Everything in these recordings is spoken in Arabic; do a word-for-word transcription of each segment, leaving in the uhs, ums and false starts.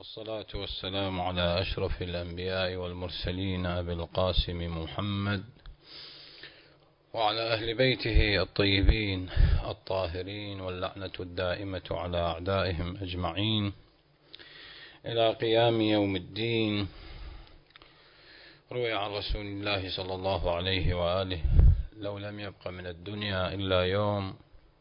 والصلاة والسلام على أشرف الأنبياء والمرسلين أبي القاسم محمد وعلى أهل بيته الطيبين الطاهرين، واللعنة الدائمة على أعدائهم أجمعين إلى قيام يوم الدين. روي عن رسول الله صلى الله عليه وآله: لو لم يبق من الدنيا إلا يوم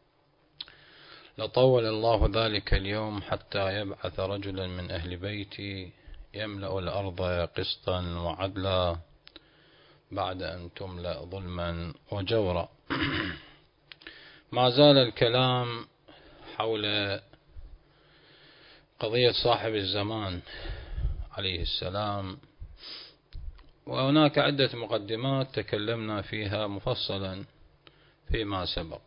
لطول الله ذلك اليوم حتى يبعث رجلا من أهل بيتي يملأ الأرض قسطا وعدلا بعد أن تملأ ظلما وجورا. ما زال الكلام حول قضية صاحب الزمان عليه السلام، وهناك عدة مقدمات تكلمنا فيها مفصلا فيما سبق،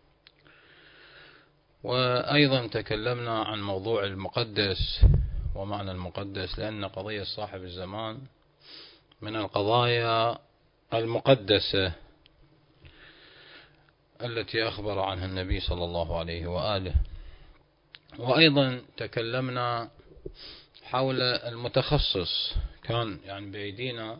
وأيضا تكلمنا عن موضوع المقدس ومعنى المقدس، لأن قضية صاحب الزمان من القضايا المقدسة التي أخبر عنها النبي صلى الله عليه وآله. وأيضا تكلمنا حول المتخصص، كان يعني بأيدينا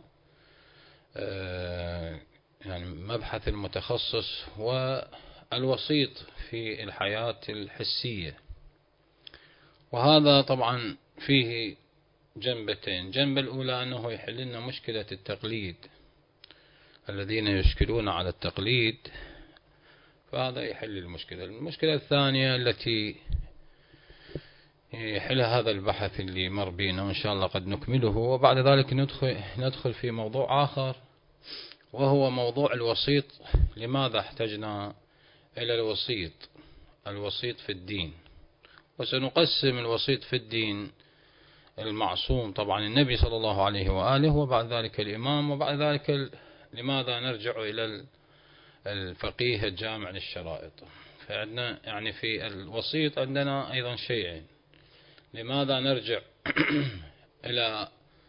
يعني مبحث المتخصص والوسيط في الحياة الحسية، وهذا طبعا فيه جنبتين. جنب الأولى أنه يحل لنا مشكلة التقليد، الذين يشكلون على التقليد، فهذا يحل المشكلة. المشكلة الثانية التي يحل هذا البحث اللي مر بينا، وإن شاء الله قد نكمله، وبعد ذلك ندخل, ندخل في موضوع آخر، وهو موضوع الوسيط. لماذا احتجنا إلى الوسيط الوسيط في الدين؟ وسنقسم الوسيط في الدين المعصوم طبعا النبي صلى الله عليه وآله، وبعد ذلك الإمام، وبعد ذلك لماذا نرجع إلى الفقيه الجامع للشرائط. فعندنا يعني في الوسيط عندنا أيضا شيئين: لماذا نرجع إلى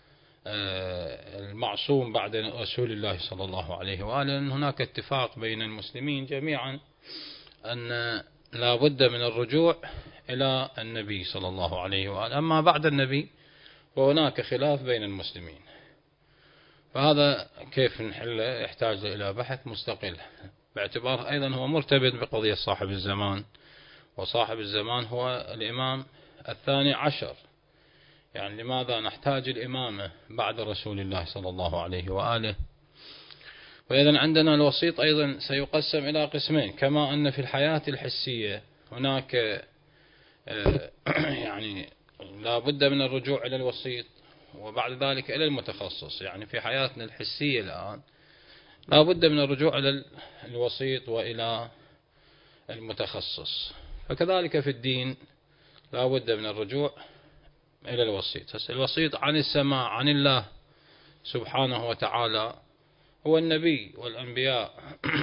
المعصوم بعد رسول الله صلى الله عليه وآله، لأن هناك اتفاق بين المسلمين جميعا أن لا بد من الرجوع إلى النبي صلى الله عليه وآله. أما بعد النبي وهناك خلاف بين المسلمين، فهذا كيف نحله يحتاج إلى بحث مستقل، باعتبار أيضا هو مرتبط بقضية صاحب الزمان، وصاحب الزمان هو الإمام الثاني عشر. يعني لماذا نحتاج الإمامة بعد رسول الله صلى الله عليه وآله؟ وإذن عندنا الوسيط أيضا سيقسم إلى قسمين، كما أن في الحياة الحسية هناك يعني لا بد من الرجوع إلى الوسيط وبعد ذلك إلى المتخصص. يعني في حياتنا الحسية الآن لا بد من الرجوع إلى الوسيط وإلى المتخصص، فكذلك في الدين لا بد من الرجوع إلى الوسيط. الوسيط عن السماع عن الله سبحانه وتعالى هو النبي والأنبياء،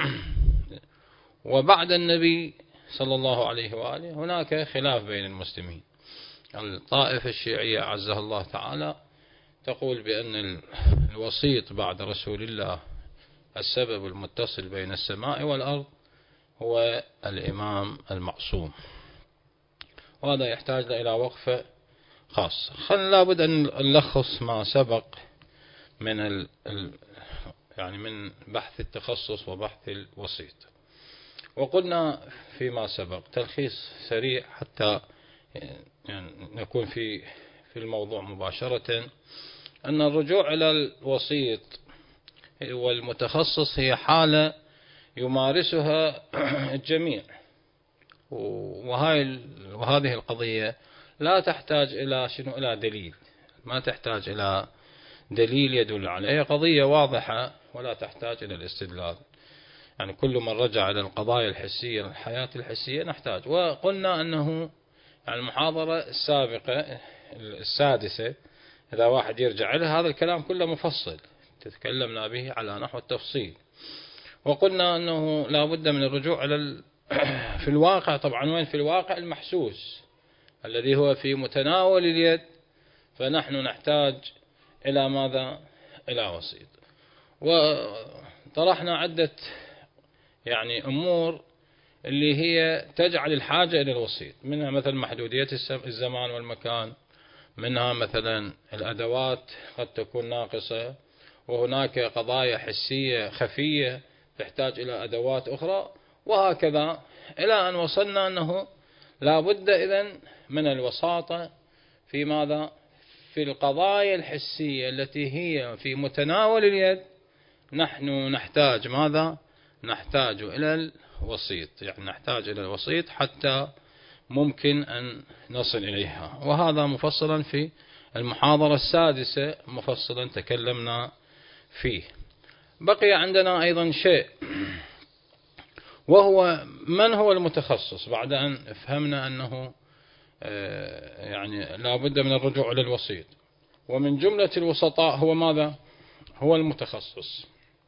وبعد النبي صلى الله عليه وآله هناك خلاف بين المسلمين. الطائفة الشيعية عزها الله تعالى تقول بأن الوسيط بعد رسول الله السبب المتصل بين السماء والأرض هو الإمام المعصوم، وهذا يحتاج إلى وقفة خاصة. خلنا لابد أن نلخص ما سبق من ال يعني من بحث التخصص وبحث الوسيط. وقلنا فيما سبق تلخيص سريع حتى يعني نكون في في الموضوع مباشرة، أن الرجوع إلى الوسيط والمتخصص هي حالة يمارسها الجميع، وهاي وهذه القضية لا تحتاج إلى شنو إلى دليل، ما تحتاج إلى دليل يدل عليها، قضية واضحة ولا تحتاج إلى الاستدلال. يعني كل من رجع إلى القضايا الحسية الحياة الحسية نحتاج. وقلنا أنه يعني المحاضرة السابقة السادسة إذا واحد يرجع إلى هذا الكلام كله مفصل تتكلمنا به على نحو التفصيل. وقلنا أنه لا بد من الرجوع إلى في الواقع. طبعا وين في الواقع؟ المحسوس الذي هو في متناول اليد، فنحن نحتاج إلى ماذا؟ إلى وسيط. وطرحنا عدة يعني أمور اللي هي تجعل الحاجة إلى الوسيط، منها مثل محدودية الزمان والمكان، منها مثلا الأدوات قد تكون ناقصة، وهناك قضايا حسية خفية تحتاج إلى أدوات أخرى، وهكذا إلى أن وصلنا أنه لا بد إذن من الوساطة في ماذا؟ في القضايا الحسية التي هي في متناول اليد. نحن نحتاج ماذا؟ نحتاج إلى الوسيط، يعني نحتاج إلى الوسيط حتى ممكن أن نصل إليها، وهذا مفصلا في المحاضرة السادسة مفصلا تكلمنا فيه. بقي عندنا أيضا شيء، وهو من هو المتخصص. بعد أن فهمنا أنه يعني لا بد من الرجوع إلى الوسيط، ومن جملة الوسطاء هو ماذا؟ هو المتخصص.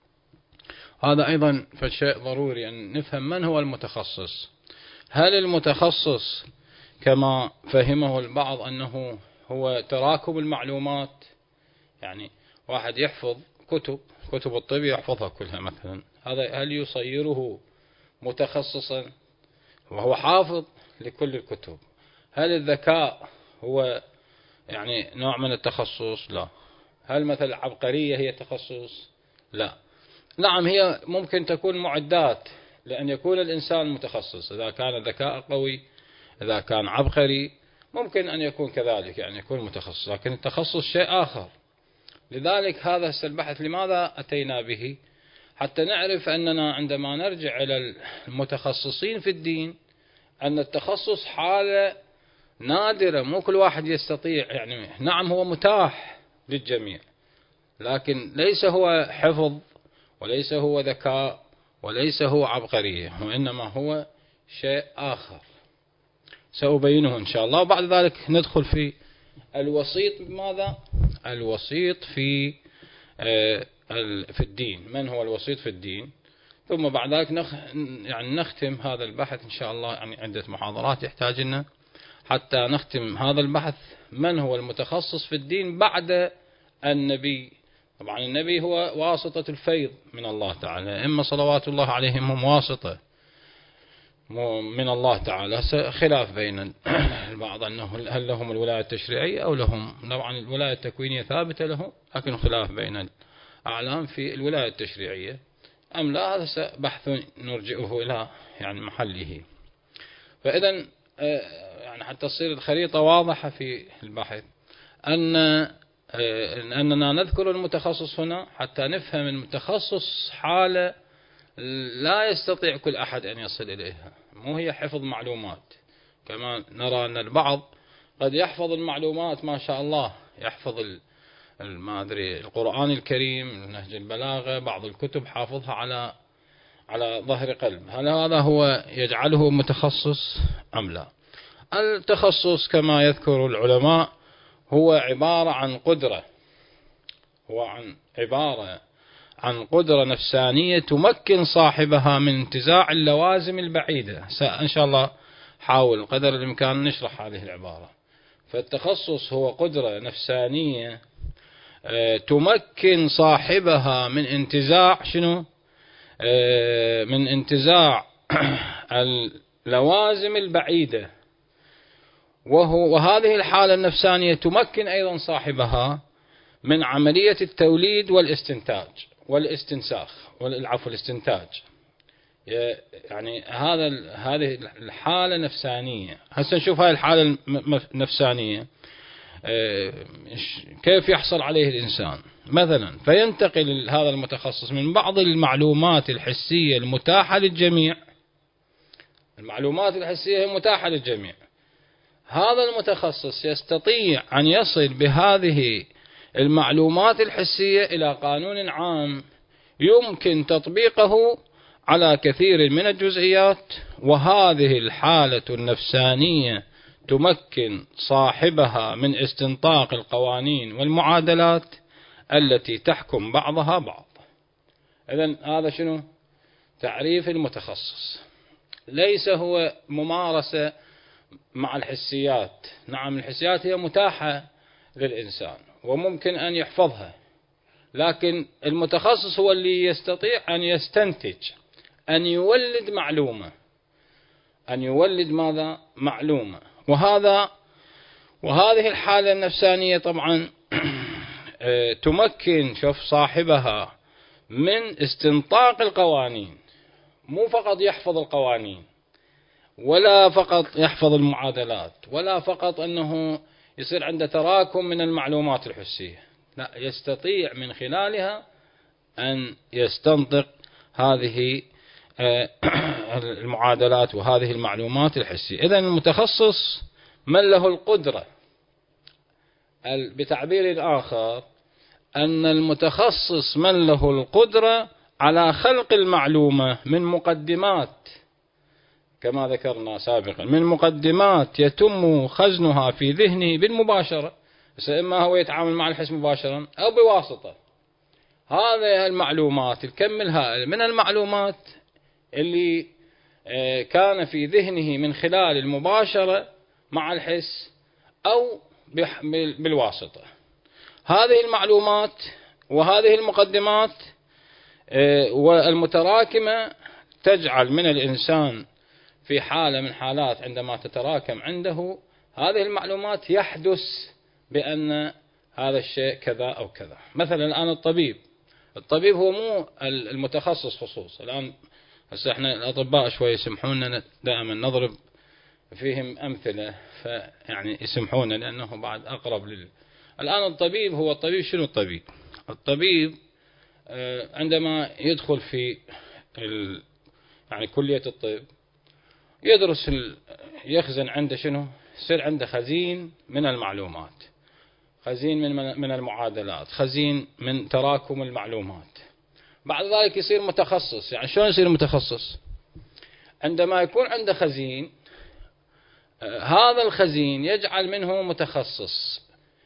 هذا أيضا فشيء ضروري أن نفهم من هو المتخصص. هل المتخصص كما فهمه البعض أنه هو تراكم المعلومات، يعني واحد يحفظ كتب كتب الطب يحفظها كلها مثلا، هذا هل يصيره متخصصا وهو حافظ لكل الكتب؟ هل الذكاء هو يعني نوع من التخصص؟ لا. هل مثل العبقرية هي تخصص؟ لا. نعم، هي ممكن تكون معدات لأن يكون الإنسان متخصص، إذا كان ذكاء قوي، إذا كان عبقري، ممكن أن يكون كذلك، يعني يكون متخصص، لكن التخصص شيء آخر. لذلك هذا البحث لماذا أتينا به؟ حتى نعرف أننا عندما نرجع إلى المتخصصين في الدين أن التخصص حالة نادرة، مو كل واحد يستطيع، يعني نعم هو متاح للجميع، لكن ليس هو حفظ، وليس هو ذكاء، وليس هو عبقرية، وإنما هو شيء آخر سأبينه إن شاء الله. وبعد ذلك ندخل في الوسيط. ماذا؟ الوسيط في في الدين. من هو الوسيط في الدين؟ ثم بعد ذلك نخ يعني نختم هذا البحث إن شاء الله، يعني عدة محاضرات يحتاج لنا حتى نختم هذا البحث. من هو المتخصص في الدين بعد النبي؟ طبعا النبي هو واسطة الفيض من الله تعالى، إما صلوات الله عليهم هم واسطة من الله تعالى. خلاف بين البعض أنه هل لهم الولاية التشريعية أو لهم، طبعا الولاية التكوينية ثابتة لهم، لكن خلاف بين الأعلام في الولاية التشريعية أم لا، هذا بحث نرجئه إلى يعني محله. فإذا يعني حتى تصير الخريطة واضحة في البحث أن أننا نذكر المتخصص هنا حتى نفهم المتخصص حالة لا يستطيع كل أحد أن يصل إليها، مو هي حفظ معلومات كما نرى أن البعض قد يحفظ المعلومات ما شاء الله، يحفظ ما أدري القرآن الكريم، نهج البلاغة، بعض الكتب حافظها على على ظهر قلب. هل هذا هو يجعله متخصص أم لا؟ التخصص كما يذكر العلماء هو عبارة عن قدرة هو عن عبارة عن قدرة نفسانية تمكن صاحبها من انتزاع اللوازم البعيدة. إن شاء الله حاول قدر الإمكان نشرح هذه العبارة. فالتخصص هو قدرة نفسانية تمكن صاحبها من انتزاع شنو؟ من انتزاع اللوازم البعيدة، وهو وهذه الحالة النفسانية تمكن أيضا صاحبها من عملية التوليد والاستنتاج والاستنساخ والعفو الاستنتاج. يعني هذا هذه الحالة نفسانية. هسه نشوف هاي الحالة النفسانية كيف يحصل عليه الإنسان. مثلا فينتقل هذا المتخصص من بعض المعلومات الحسية المتاحة للجميع. المعلومات الحسية متاحة للجميع، هذا المتخصص يستطيع أن يصل بهذه المعلومات الحسية إلى قانون عام يمكن تطبيقه على كثير من الجزئيات، وهذه الحالة النفسانية تمكن صاحبها من استنطاق القوانين والمعادلات التي تحكم بعضها بعض. إذن هذا شنو؟ تعريف المتخصص. ليس هو ممارسة مع الحسيات. نعم الحسيات هي متاحة للإنسان وممكن أن يحفظها، لكن المتخصص هو اللي يستطيع أن يستنتج، أن يولد معلومة، أن يولد ماذا؟ معلومة. وهذا وهذه الحالة النفسانية طبعا تمكن شوف صاحبها من استنطاق القوانين، مو فقط يحفظ القوانين ولا فقط يحفظ المعادلات ولا فقط أنه يصير عنده تراكم من المعلومات الحسية، لا، يستطيع من خلالها أن يستنطق هذه المعادلات وهذه المعلومات الحسية. إذن المتخصص من له القدرة، بتعبير آخر أن المتخصص من له القدرة على خلق المعلومة من مقدمات، كما ذكرنا سابقا، من مقدمات يتم خزنها في ذهنه بالمباشرة، إما هو يتعامل مع الحس مباشرا أو بواسطة. هذه المعلومات، الكم الهائل من المعلومات اللي كان في ذهنه من خلال المباشرة مع الحس أو بالواسطة، هذه المعلومات وهذه المقدمات والمتراكمة تجعل من الإنسان في حالة من حالات عندما تتراكم عنده هذه المعلومات يحدث بأن هذا الشيء كذا أو كذا. مثلا الآن الطبيب الطبيب هو مو المتخصص خصوص. الآن هسه احنا الأطباء شوي يسمحونا دائما نضرب فيهم أمثلة، فيعني يسمحونا لأنه بعد أقرب لل الآن الطبيب هو الطبيب. شنو الطبيب؟ الطبيب عندما يدخل في ال... يعني كلية الطب يدرس ال... يخزن عنده شنو؟ يصير عنده خزين من المعلومات، خزين من من المعادلات، خزين من تراكم المعلومات. بعد ذلك يصير متخصص. يعني شلون يصير متخصص؟ عندما يكون عنده خزين، هذا الخزين يجعل منه متخصص.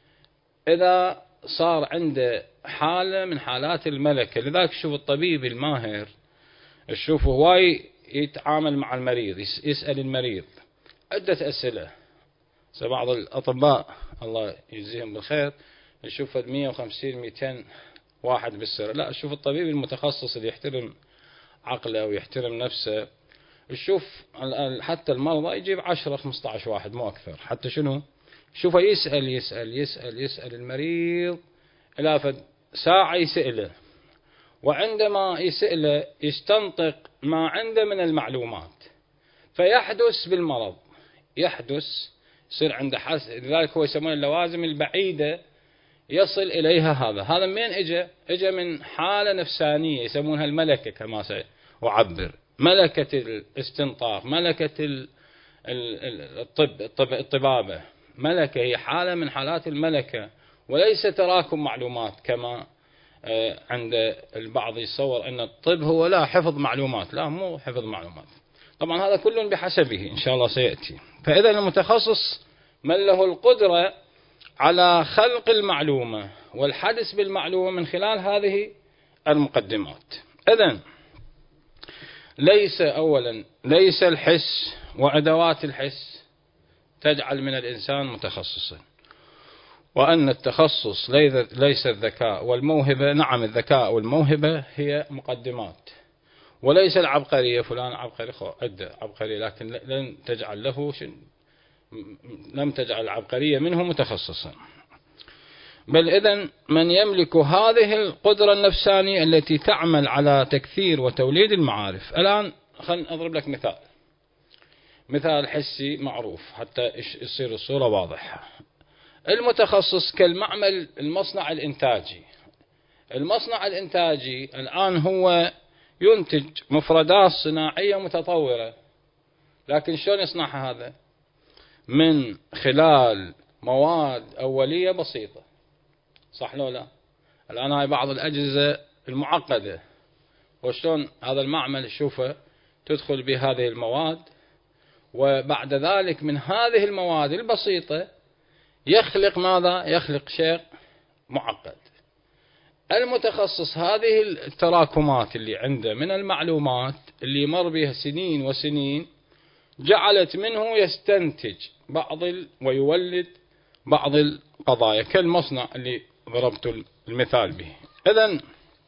إذا صار عنده حالة من حالات الملكة، لذلك شوف الطبيب الماهر شوف هواي يتعامل مع المريض، يسأل المريض عدة أسئلة. بعض الأطباء الله يجزيهم بالخير يشوف مئة وخمسين مئتين واحد بالسر، لا، شوف الطبيب المتخصص اللي يحترم عقله ويحترم نفسه، شوف حتى المرضى يجيب عشرة خمسة عشر واحد مو أكثر. حتى شنو؟ شوفه يسأل يسأل يسأل يسأل المريض إلى فد ساعة يسأله، وعندما يسأله يستنطق ما عنده من المعلومات، فيحدث بالمرض، يحدث يصير عنده حس. لذلك هو يسمونه اللوازم البعيدة يصل إليها. هذا هذا من اجى؟ اجى من حالة نفسانية يسمونها الملكة، كما سأعبر، ملكة الاستنطاق، ملكة الطب الطب الطبابة. ملكة هي حالة من حالات الملكة، وليس تراكم معلومات كما عند البعض يتصور أن الطب هو لا حفظ معلومات. لا، مو حفظ معلومات. طبعا هذا كل بحسبه إن شاء الله سيأتي. فإذا المتخصص من له القدرة على خلق المعلومة والحدث بالمعلومة من خلال هذه المقدمات. إذن ليس أولا ليس الحس وأدوات الحس تجعل من الإنسان متخصصا، وأن التخصص ليس الذكاء والموهبة. نعم، الذكاء والموهبة هي مقدمات، وليس العبقرية. فلان عبقري، عدة عبقري، لكن لن تجعل له شن لم تجعل العبقرية منه متخصصا. بل إذن من يملك هذه القدرة النفسانية التي تعمل على تكثير وتوليد المعارف. الآن خلنا أضرب لك مثال مثال حسي معروف حتى يصير الصورة واضحة. المتخصص كالمعمل المصنع الإنتاجي. المصنع الإنتاجي الآن هو ينتج مفردات صناعية متطورة، لكن شلون يصنعها هذا؟ من خلال مواد أولية بسيطة، صح لو لا؟ الآن هاي بعض الأجهزة المعقدة، وشلون هذا المعمل يشوفه تدخل بهذه المواد، وبعد ذلك من هذه المواد البسيطة يخلق ماذا؟ يخلق شيء معقد. المتخصص هذه التراكمات اللي عنده من المعلومات اللي مر بها سنين وسنين جعلت منه يستنتج بعض ويولد بعض القضايا كالمصنع اللي ضربت المثال به. إذن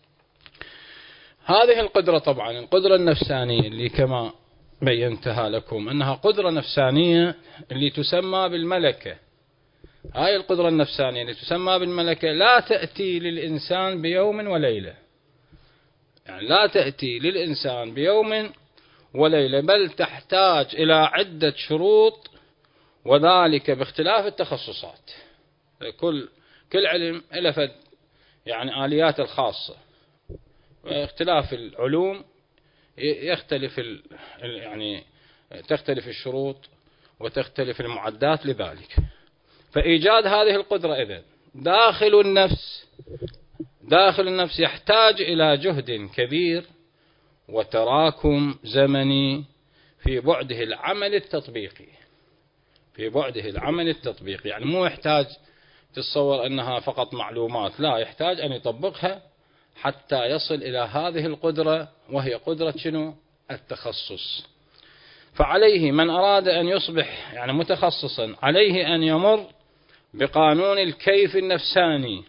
هذه القدرة طبعا القدرة النفسانية اللي كما بينتها لكم أنها قدرة نفسانية اللي تسمى بالملكة. هاي القدرة النفسانية اللي تسمى بالملكة لا تأتي للإنسان بيوم وليلة، يعني لا تأتي للإنسان بيوم وليلة، بل تحتاج إلى عدة شروط، وذلك باختلاف التخصصات. كل كل علم له فد يعني آليات الخاصة، واختلاف العلوم يختلف ال يعني تختلف الشروط وتختلف المعدات لذلك. فإيجاد هذه القدرة إذن داخل النفس داخل النفس يحتاج إلى جهد كبير وتراكم زمني في بعده العمل التطبيقي في بعده العمل التطبيقي يعني مو يحتاج تتصور أنها فقط معلومات، لا، يحتاج أن يطبقها حتى يصل إلى هذه القدرة، وهي قدرة شنو؟ التخصص. فعليه من أراد أن يصبح يعني متخصصا عليه أن يمر بقانون الكيف النفساني،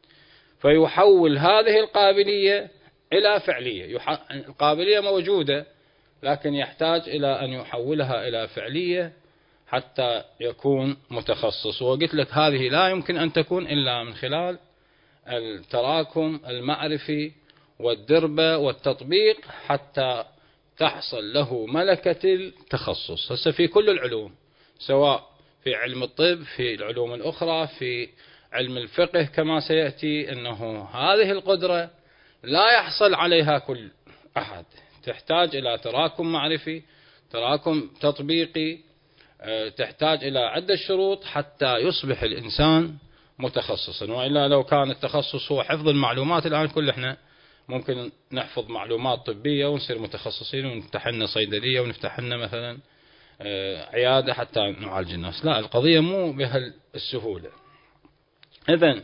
فيحول هذه القابلية إلى فعلية. القابلية موجودة، لكن يحتاج إلى أن يحولها إلى فعلية حتى يكون متخصص. وقلت لك هذه لا يمكن أن تكون إلا من خلال التراكم المعرفي والدربة والتطبيق حتى تحصل له ملكة التخصص. هسه في كل العلوم، سواء في علم الطب، في العلوم الأخرى، في علم الفقه كما سيأتي، أنه هذه القدرة لا يحصل عليها كل أحد، تحتاج إلى تراكم معرفي، تراكم تطبيقي، تحتاج إلى عدة شروط حتى يصبح الإنسان متخصصا. وإلا لو كان التخصص هو حفظ المعلومات، الآن كل إحنا ممكن نحفظ معلومات طبية ونصير متخصصين ونفتح لنا صيدلية ونفتح لنا مثلا عيادة حتى نعالج الناس. لا، القضية مو بهالسهولة. إذن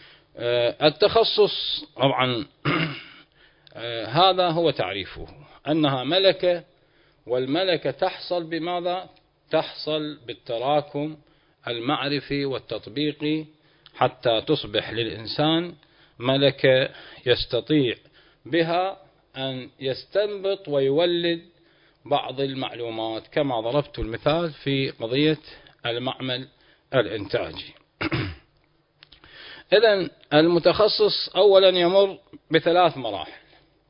التخصص طبعا هذا هو تعريفه، أنها ملكة، والملكة تحصل بماذا؟ تحصل بالتراكم المعرفي والتطبيقي حتى تصبح للإنسان ملكة يستطيع بها أن يستنبط ويولد بعض المعلومات، كما ضربت المثال في قضية المعمل الإنتاجي. إذن المتخصص أولا يمر بثلاث مراحل.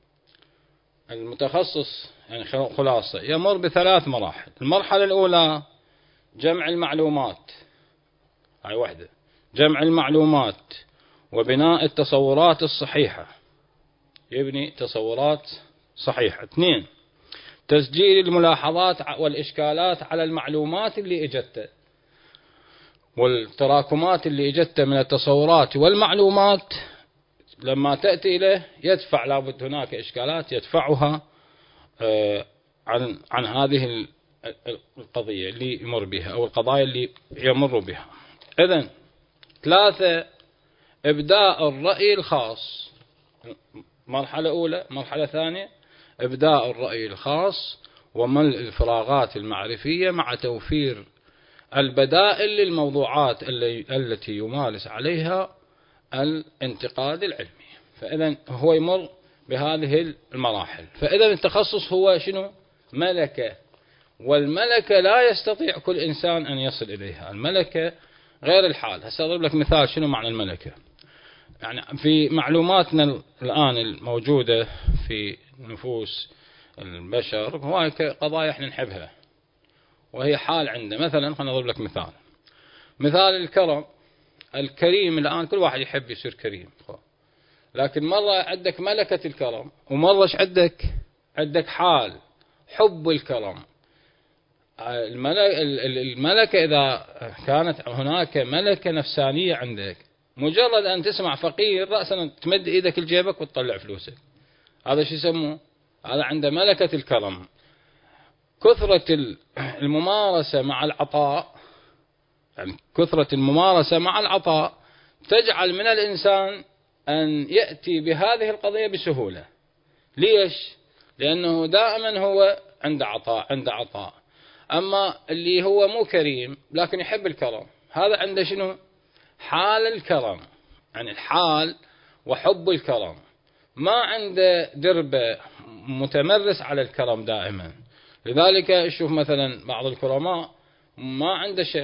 المتخصص يعني خلاصة يمر بثلاث مراحل. المرحلة الأولى جمع المعلومات، هاي واحدة، جمع المعلومات وبناء التصورات الصحيحة، يبني تصورات صحيحة. اثنين، تسجيل الملاحظات والإشكالات على المعلومات اللي اجتها والتراكمات اللي اجتها من التصورات والمعلومات، لما تأتي له يدفع، لابد هناك إشكالات يدفعها عن عن هذه القضية اللي يمر بها أو القضايا اللي يمر بها. إذن ثلاثة، إبداء الرأي الخاص، مرحلة أولى. مرحلة ثانية، إبداء الرأي الخاص وملء الفراغات المعرفية مع توفير البدائل للموضوعات التي يمارس عليها الانتقاد العلمي. فإذا هو يمر بهذه المراحل. فإذا التخصص هو شنو؟ ملكة، والملكة لا يستطيع كل إنسان أن يصل إليها. الملكة غير الحال. هسأضرب لك مثال شنو معنى الملكة. يعني في معلوماتنا الآن الموجودة في نفوس البشر هو قضايا احنا نحبها وهي حال عنده. مثلا خلينا نضرب لك مثال مثال الكرم. الكريم الآن كل واحد يحب يصير كريم، لكن مرة عندك ملكة الكرم، ومرة عندك عندك حال حب الكرم. الملكة إذا كانت هناك ملكة نفسانية عندك، مجرد أن تسمع فقير رأسا تمد إيدك لجيبك وتطلع فلوسك. هذا شو يسموه؟ هذا عنده ملكة الكرم. كثرة الممارسة مع العطاء، يعني كثرة الممارسة مع العطاء تجعل من الإنسان أن يأتي بهذه القضية بسهولة. ليش؟ لأنه دائما هو عنده عطاء عنده عطاء. أما اللي هو مو كريم لكن يحب الكرم، هذا عنده شنو؟ حال الكرم، يعني الحال وحب الكرم، ما عنده دربة متمرس على الكرم دائما. لذلك شوف مثلا بعض الكرماء ما عنده شيء،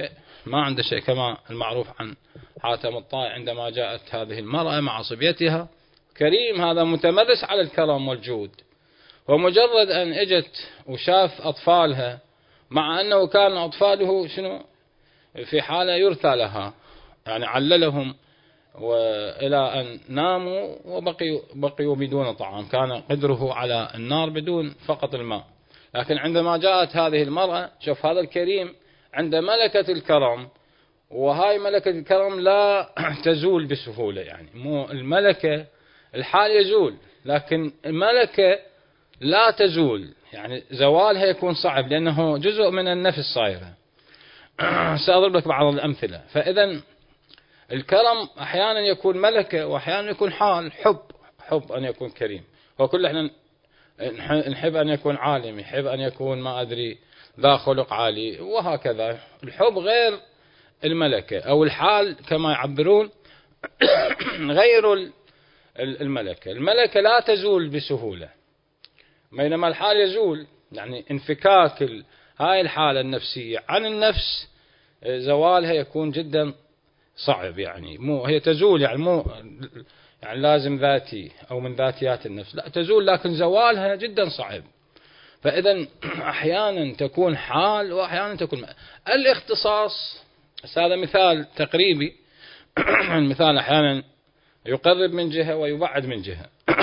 ما عنده شيء، كما المعروف عن حاتم الطائي عندما جاءت هذه المرأة مع صبيتها، كريم هذا متمرس على الكرم والجود، ومجرد أن اجت وشاف أطفالها، مع أنه كان أطفاله شنو في حالة يرثى لها، يعني عللهم وإلى أن ناموا وبقيوا بقيوا بدون طعام، كان قدره على النار بدون فقط الماء. لكن عندما جاءت هذه المرأة، شوف هذا الكريم عند ملكة الكرم، وهاي ملكة الكرم لا تزول بسهولة، يعني مو الملكة الحال يزول، لكن الملكة لا تزول، يعني زوالها يكون صعب لأنه جزء من النفس صايرة. سأضرب لك بعض الأمثلة. فإذا الكرم أحيانا يكون ملكة وأحيانا يكون حال، حب حب أن يكون كريم، وكل احنا نحب أن يكون عالم، يحب أن يكون ما أدري ذا خلق عالي، وهكذا. الحب غير الملكة، أو الحال كما يعبرون غير الملكة. الملكة لا تزول بسهولة، بينما الحال يزول، يعني انفكاك هاي الحالة النفسية عن النفس زوالها يكون جدا صعب، يعني مو هي تزول، يعني مو يعني لازم ذاتي أو من ذاتيات النفس، لا تزول، لكن زوالها جدا صعب. فإذا أحيانا تكون حال وأحيانا تكون الاختصاص. هذا مثال تقريبي. المثال أحيانا يقرب من جهة ويبعد من جهة.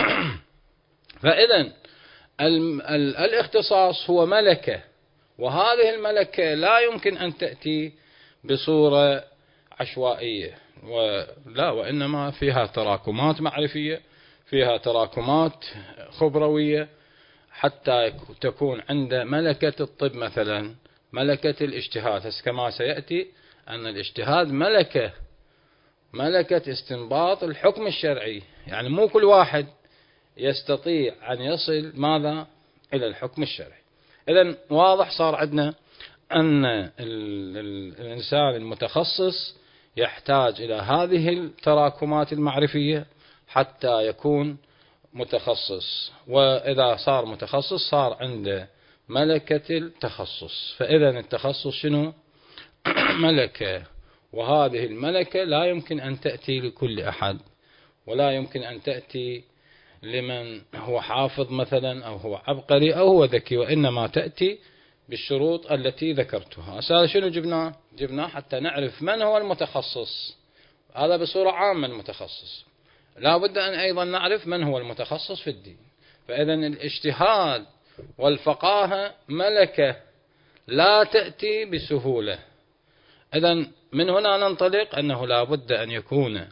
فإذا الاختصاص هو ملكة، وهذه الملكة لا يمكن أن تأتي بصورة عشوائية، ولا وإنما فيها تراكمات معرفية، فيها تراكمات خبروية، حتى تكون عند ملكة الطب مثلا ملكة الاجتهاد، كما سيأتي أن الاجتهاد ملكة ملكة استنباط الحكم الشرعي، يعني مو كل واحد يستطيع أن يصل ماذا إلى الحكم الشرعي. إذن واضح صار عندنا أن الإنسان المتخصص يحتاج إلى هذه التراكمات المعرفية حتى يكون متخصص، وإذا صار متخصص صار عنده ملكة التخصص. فإذا التخصص شنو؟ ملكة، وهذه الملكة لا يمكن أن تأتي لكل أحد، ولا يمكن أن تأتي لمن هو حافظ مثلا أو هو عبقري أو هو ذكي، وإنما تأتي بالشروط التي ذكرتها. هذا شنو جبناه؟ جبناه حتى نعرف من هو المتخصص، هذا بصورة عامة. المتخصص لا بد أن أيضا نعرف من هو المتخصص في الدين. فإذا الاجتهاد والفقاهة ملكة لا تأتي بسهولة. إذا من هنا ننطلق أنه لا بد أن يكون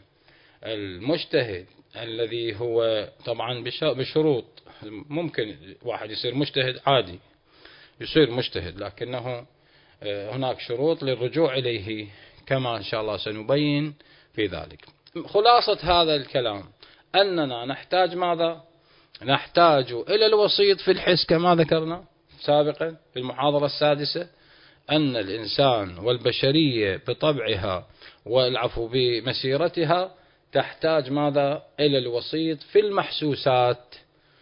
المجتهد الذي هو طبعا بشروط. ممكن واحد يصير مجتهد عادي، يصير مجتهد، لكنه هناك شروط للرجوع إليه كما إن شاء الله سنبين في ذلك. خلاصة هذا الكلام أننا نحتاج ماذا؟ نحتاج إلى الوسيط في الحس كما ذكرنا سابقا في المحاضرة السادسة، أن الإنسان والبشرية بطبعها والعفو بمسيرتها تحتاج ماذا؟ إلى الوسيط في المحسوسات.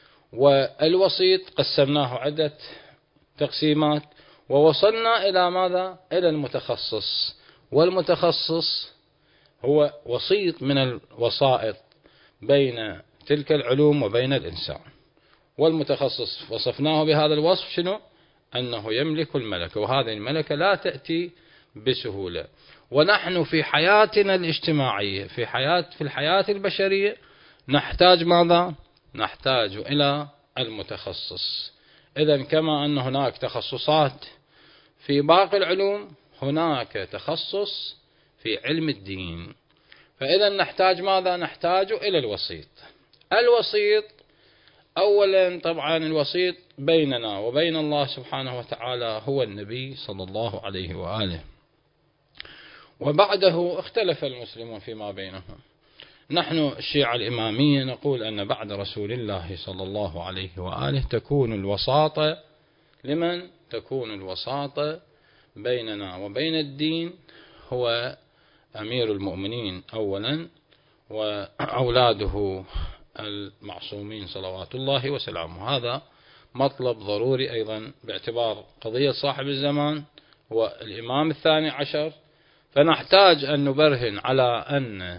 والوسيط قسمناه عدة تقسيمات، ووصلنا إلى ماذا؟ إلى المتخصص. والمتخصص هو وسيط من الوسائط بين تلك العلوم وبين الإنسان. والمتخصص وصفناه بهذا الوصف شنو؟ أنه يملك الملكة، وهذه الملكة لا تأتي بسهولة. ونحن في حياتنا الاجتماعية، في حياة في الحياة البشرية نحتاج ماذا؟ نحتاج إلى المتخصص. إذن كما أن هناك تخصصات في باقي العلوم، هناك تخصص في علم الدين. فإذا نحتاج ماذا؟ نحتاج إلى الوسيط. الوسيط أولا طبعا الوسيط بيننا وبين الله سبحانه وتعالى هو النبي صلى الله عليه وآله، وبعده اختلف المسلمون فيما بينهم. نحن الشيعة الإمامية نقول أن بعد رسول الله صلى الله عليه وآله تكون الوساطة لمن؟ تكون الوساطة بيننا وبين الدين هو أمير المؤمنين أولا، وأولاده المعصومين صلوات الله وسلامه. هذا مطلب ضروري أيضا باعتبار قضية صاحب الزمان هو الإمام الثاني عشر، فنحتاج أن نبرهن على أن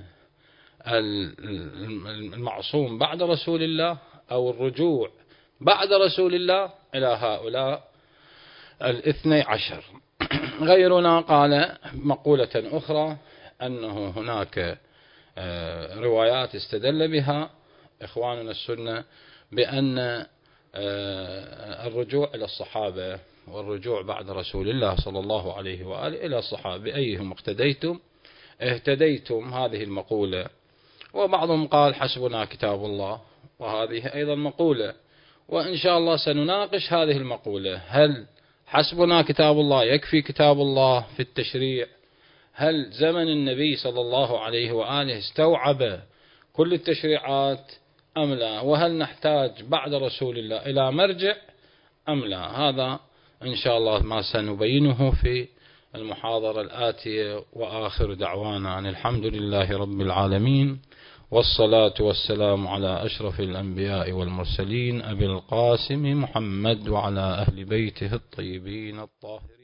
المعصوم بعد رسول الله أو الرجوع بعد رسول الله إلى هؤلاء الاثني عشر. غيرنا قال مقولة أخرى أنه هناك روايات استدل بها إخواننا السنة بأن الرجوع إلى الصحابة والرجوع بعد رسول الله صلى الله عليه وآله إلى الصحابة أيهم اقتديتم اهتديتم، هذه المقولة. وبعضهم قال حسبنا كتاب الله، وهذه أيضا مقولة، وإن شاء الله سنناقش هذه المقولة. هل حسبنا كتاب الله يكفي كتاب الله في التشريع؟ هل زمن النبي صلى الله عليه وآله استوعب كل التشريعات أم لا؟ وهل نحتاج بعد رسول الله إلى مرجع أم لا؟ هذا إن شاء الله ما سنبينه في المحاضرة الآتية. وآخر دعوانا أن الحمد لله رب العالمين، والصلاة والسلام على أشرف الأنبياء والمرسلين أبي القاسم محمد وعلى أهل بيته الطيبين الطاهرين.